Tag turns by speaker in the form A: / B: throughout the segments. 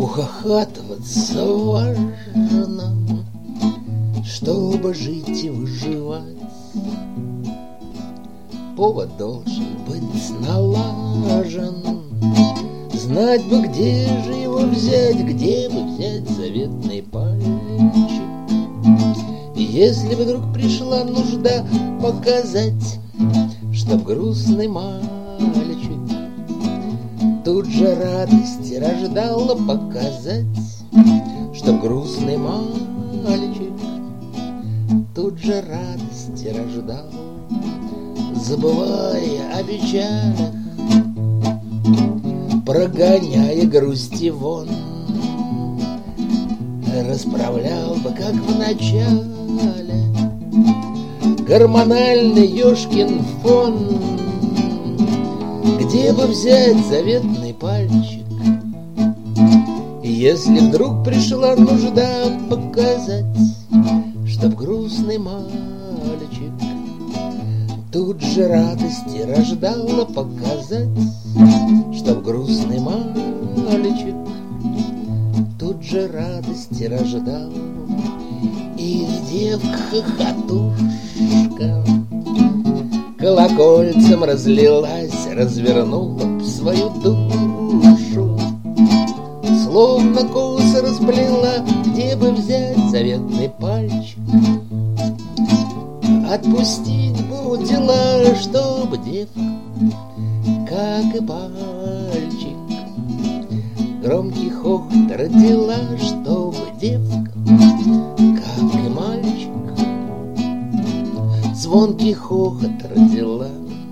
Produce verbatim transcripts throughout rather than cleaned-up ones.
A: Ухахатываться важно, чтобы жить и выживать. Повод должен быть налажен, знать бы, где же его взять, где бы взять заветный пальчик. И если вдруг пришла нужда показать, чтоб грустный мальчик тут же радость рождала показать, чтоб грустный мальчик тут же радость рождал, забывая о печалях, прогоняя грусти вон, расправлял бы, как в начале, гормональный ёшкин фон. Где бы взять заветный пальчик, если вдруг пришла нужда показать, чтоб грустный мальчик тут же радости рождала показать, чтоб грустный мальчик тут же радости рождал. И девка-хохотушка колокольцем разлилась, развернула б свою душу, словно косы расплела, где бы взять заветный пальчик. Отпустить бы дела, чтоб девка, как и пальчик, громкий хохот родила, чтоб девка, как и мальчик, звонкий хохот родила.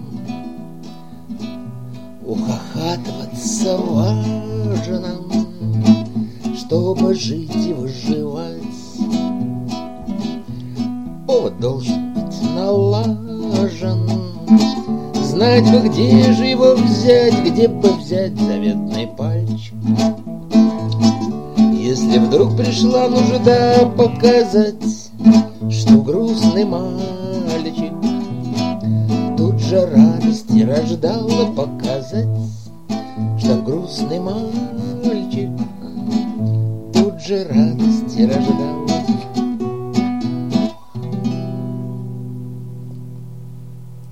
A: Ухахатываться важно, чтобы жить и выживать. Повод должен быть налажен, знать бы, где же его взять, где бы взять заветный пальчик. Если вдруг пришла нужда показать, что грустный мальчик тут же радости рождала показать, что грустный мальчик тут же радости рождал.